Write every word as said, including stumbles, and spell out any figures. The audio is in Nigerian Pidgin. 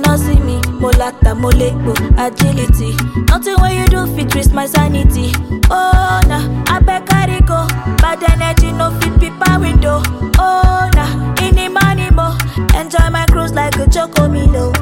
no see me, molata, moleko, agility. Nothing when you do fit risk my sanity. Oh nah, I beg carry go. Bad energy no fit people window. Oh nah, any money mo. Enjoy my cruise like a chocomilo.